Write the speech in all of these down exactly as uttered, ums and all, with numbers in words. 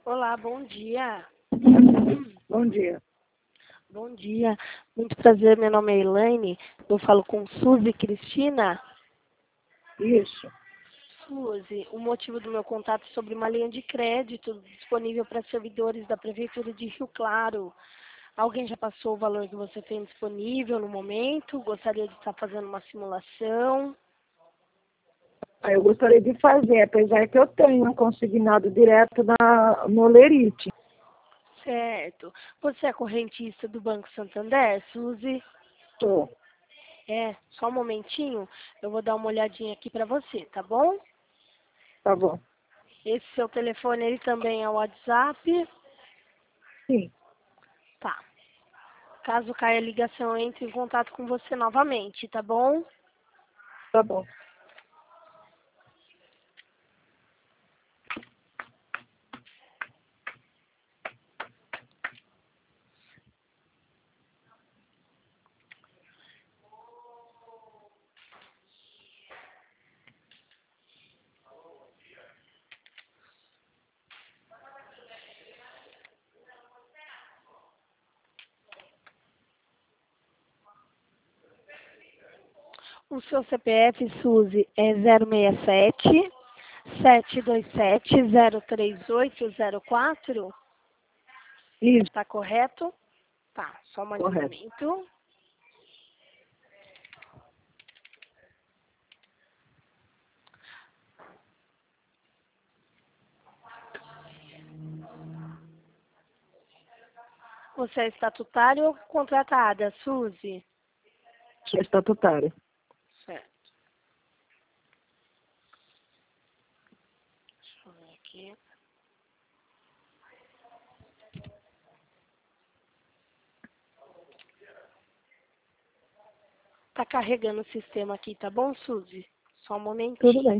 Olá, bom dia. Bom dia. Bom dia. Muito prazer, meu nome é Elaine. Eu falo com Suzy Cristina. Isso. Suzy, o motivo do meu contato é sobre uma linha de crédito disponível para servidores da Prefeitura de Rio Claro. Alguém já passou o valor que você tem disponível no momento? Gostaria de estar fazendo uma simulação? Ah, eu gostaria de fazer, apesar que eu tenho um consignado direto na, no Lerite. Certo. Você é correntista do Banco Santander, Suzy? Tô. É, só um momentinho. Eu vou dar uma olhadinha aqui para você, tá bom? Tá bom. Esse seu telefone, ele também é o WhatsApp? Sim, Tá. Caso caia a ligação, eu entre em contato com você novamente, tá bom? tá bom. O seu C P F, Suzy, é zero seis sete, sete dois sete, zero três oito zero quatro? Isso, Tá correto? Tá, só mais um correto. momento. Você é estatutário ou contratada, Suzy? Sou estatutária. Certo. Deixa eu ver aqui. Tá carregando o sistema aqui, tá bom, Suzy? Só um Tudo momentinho. bem.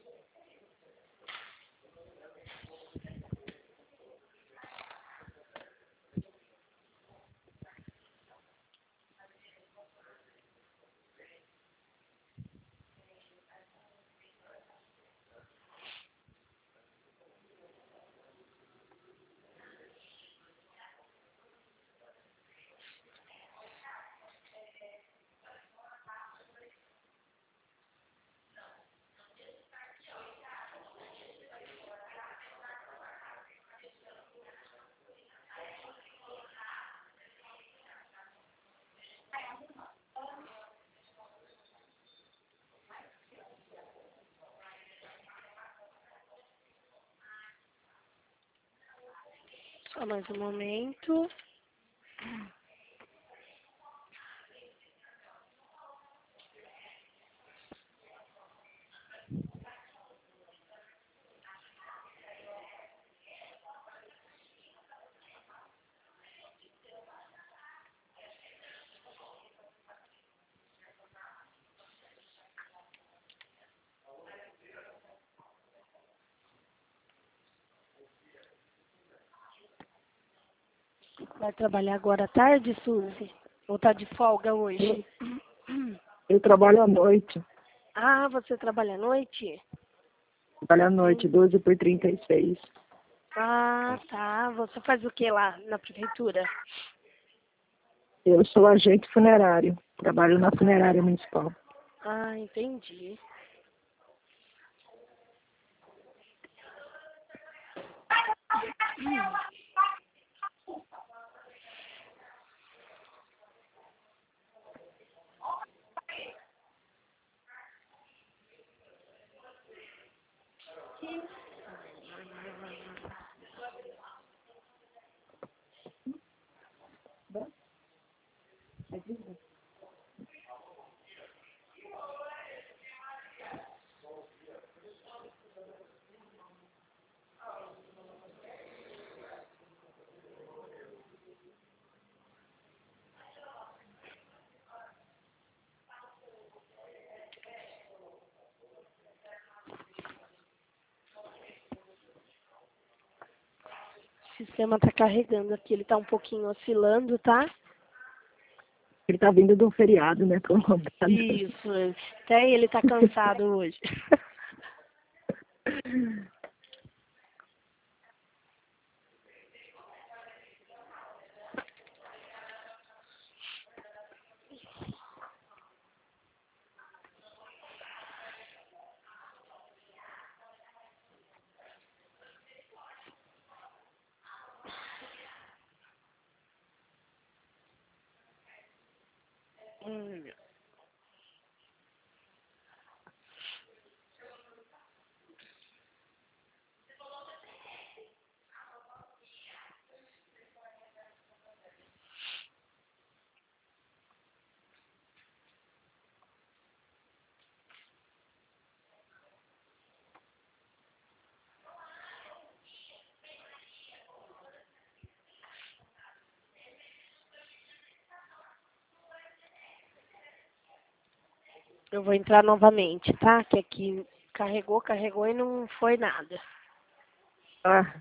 Só mais um momento. Vai trabalhar agora à tarde, Suzy? Ou tá de folga Eu, hoje? eu trabalho à noite. Ah, você trabalha à noite? Trabalho à noite, Entendi. doze por trinta e seis. Ah, tá. Você faz o que lá na prefeitura? Eu sou agente funerário. Trabalho na funerária municipal. Ah, entendi. O sistema tá carregando aqui, ele tá um pouquinho oscilando, tá? Ele tá vindo de um feriado, né? Prolongado. Isso, até ele tá cansado hoje. Hum. Eu vou entrar novamente, tá? Que aqui carregou, carregou e não foi nada. Ah,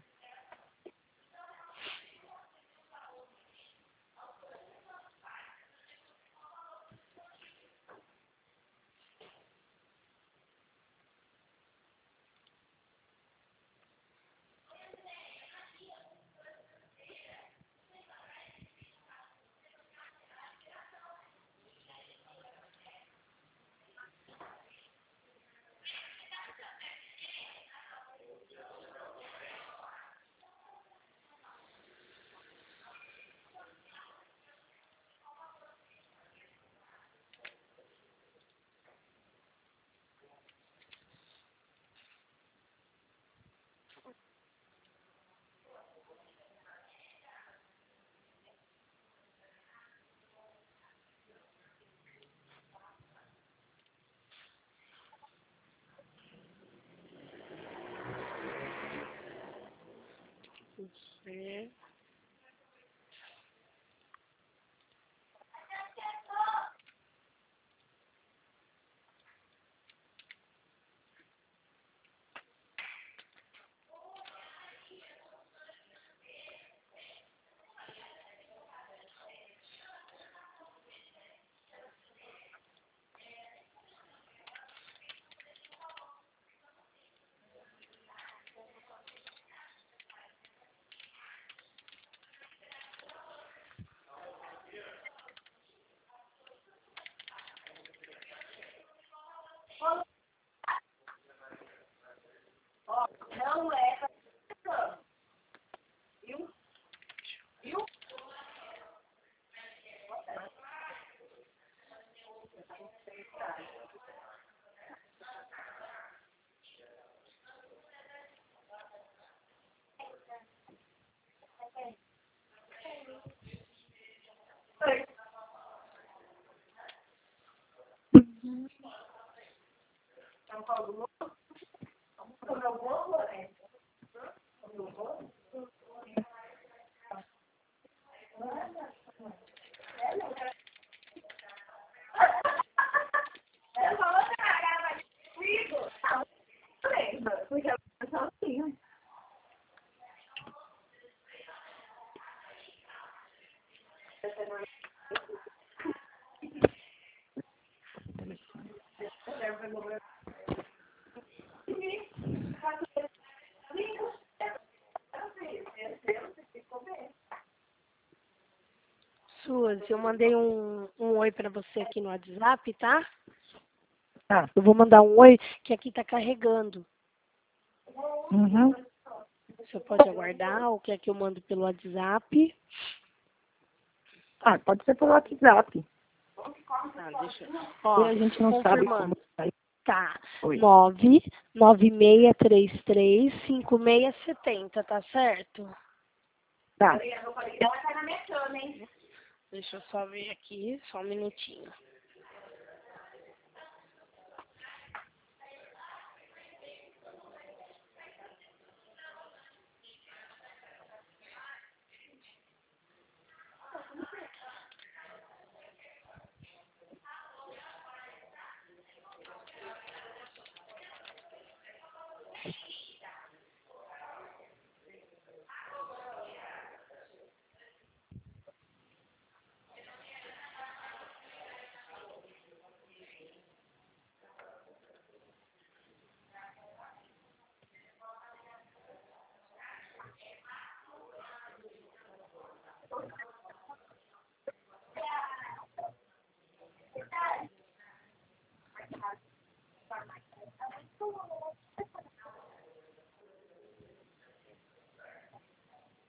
É. Suzy, eu mandei um, um oi pra você aqui no WhatsApp, tá? tá. Eu vou mandar um oi que aqui tá carregando. Uhum. Você pode aguardar ou quer que eu mando pelo WhatsApp? Ah, pode ser pelo WhatsApp. Tá, deixa eu... E Ó, a gente não sabe como confirmando. sai. Tá. Oi. nove nove seis três três cinco seis sete zero, tá certo? Tá. Deixa eu só ver aqui, só um minutinho.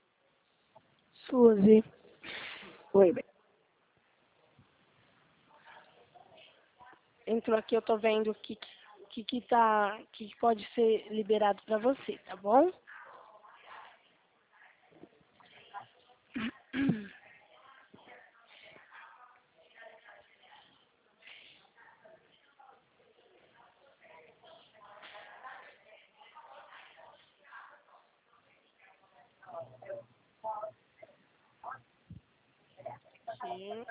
Suzy, Oi, bem. entrou aqui, eu tô vendo o que, que, que, tá, que pode ser liberado para você, tá bom? Sim.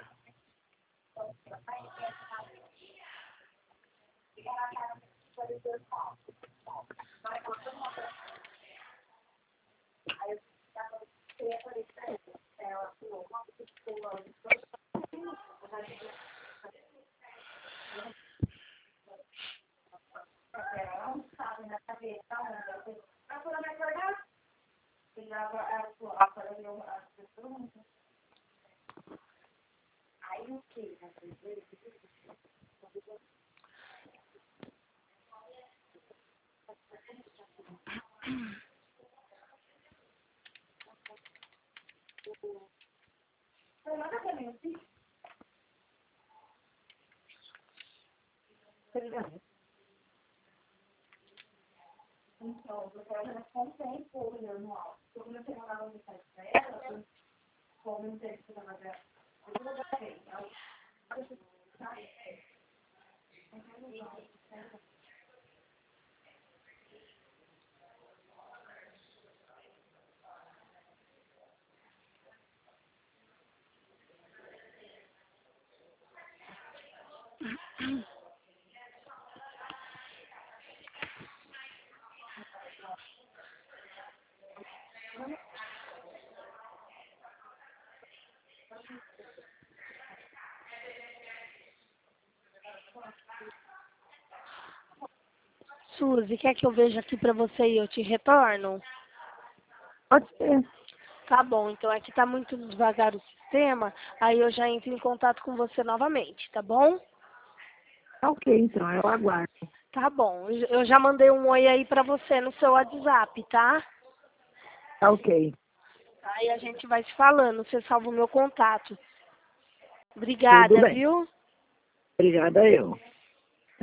Suzy, quer que eu veja aqui pra você e eu te retorno? Pode ser. Tá bom, então aqui tá muito devagar o sistema, aí eu já entro em contato com você novamente, tá bom? Tá ok, então, eu aguardo. Tá bom, eu já mandei um oi aí pra você no seu WhatsApp, tá? Tá ok. Aí a gente vai se falando, você salva o meu contato. Tudo Obrigada, bem. viu? Obrigada eu.